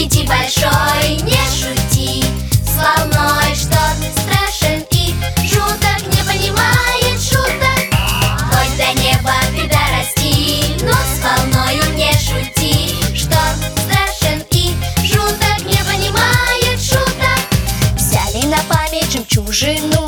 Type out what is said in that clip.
Ведь большой, не шути с волной, что ты страшен и жуток, не понимает шуток. Хоть до неба ты дорасти, но с волною не шути, что страшен и жуток, не понимает шуток. Взяли на память жемчужину